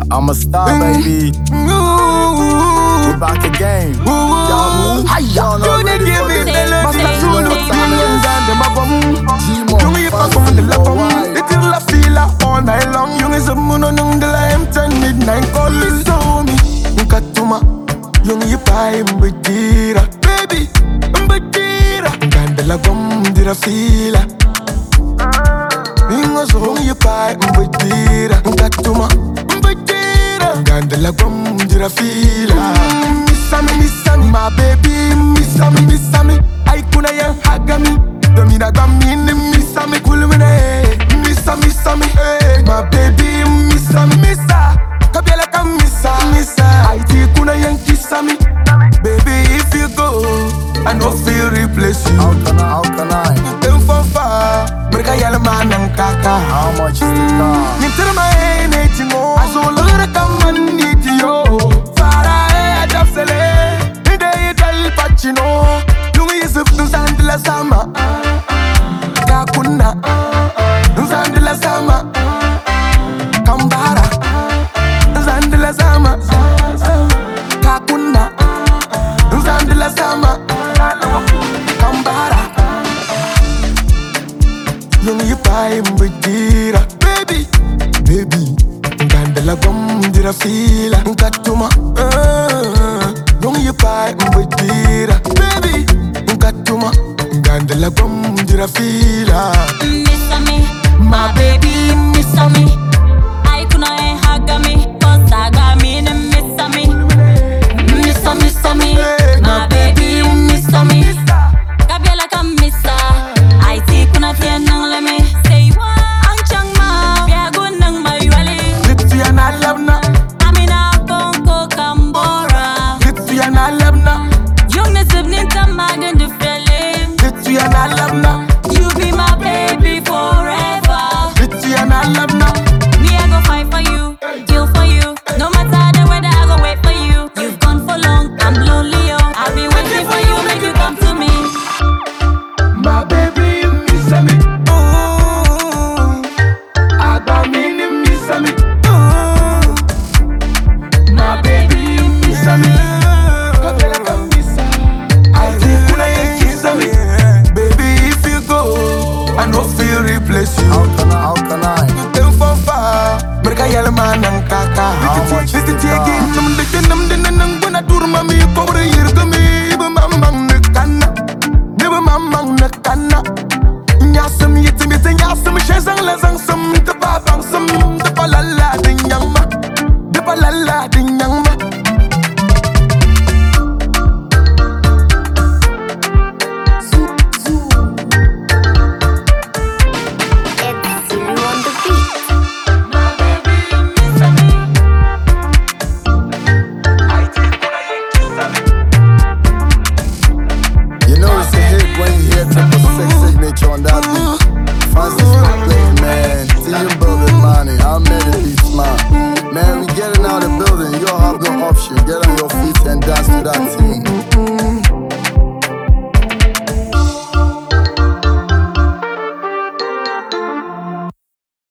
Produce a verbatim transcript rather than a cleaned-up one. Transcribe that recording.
I'm a star, baby. We're back again. Y'all, y'all know You ready give for me this. the Master Zulu, millions and them a bum. G-Mo, You me pass on the lap of me. It till I feel like all night long. You is a moon on the line, ten midnight. Call me so me. Nkatuma. You me pie mbitira. Baby, mbitira. Ngandela gum dira fila. Ingo so you pie mbitira. Nkatuma. Mbitira. Ngandela gum dira fila. Missa me, missa me, my baby. Missa me, missa me. I kuna yang haga me. Domina gami ni missa me kulumine. Missa, missa me, hey. My baby, missa me, missa. Kabiela ka missa, missa. I ti kuna yang kissa me. Baby, if you go, I no feel replace you. How can I, how can I? Them for far, mereka yala manang kaka. How much is the car? Nintir ma e ne tingo. Aso lura kaman niti yo. Fara e adapsele. Ide idal pachino. Lungi yisuf nusandila sama. Kakuna. Nusandila sama. Kambara. Nusandila sama. Kakuna. Nusandila sama. Kambara. Lungi yipai mbidira. Baby. Baby. Ngandela gom dira fila. Nkatuma. Lungi yipai mbidira. Baby. Nkatuma. Ngandela gom dira fila. Missa me, my baby, missa me. I kuna e haga me, cause I got me in missa me. Missa, missa me, my baby, missa me. Gabriela ka missa. I see kuna tia nang le me. Say what? Ang chang ma, biago nang mayuali. Litsi na labna. Amina Bongo Kambora. Litsi na labna. Young na sibling tamagan de feeling. Litsi na labna. You be my baby forever. Litsi na labna. Me, I go fight for you, kill for you. No matter the weather, I go wait for you. You've gone for long, I'm lonely, yo. I've been waiting for you, make you come to me. My baby, miss me. Ooh, I got me in miss me. Ooh, my baby, miss me. Kabela ka miss. I think kuna ye kiss me. Baby, if you go, I no feel replace you. How can I, how can I? Them for far, mereka yala manang kaka. How much is the Liti car? tiagi num de num de nang buna turma mi kobre yirga mi ba mamang nekana. Neba mamang nekana. Nyasam yitim yitim nyasam shezang lazang sam de ba bang sam de ba la la ding yang ma. De ba la la ding yang ma. It's Zulu on the beat. My baby, miss me. I think kuna ye kiss me. You know it's a hit when you hear triple six signature on that beat. Francis playing, man. See you building money. I'm made it be smart. Man, we getting out of the building. You don't have no option. Get on your feet and dance to that team.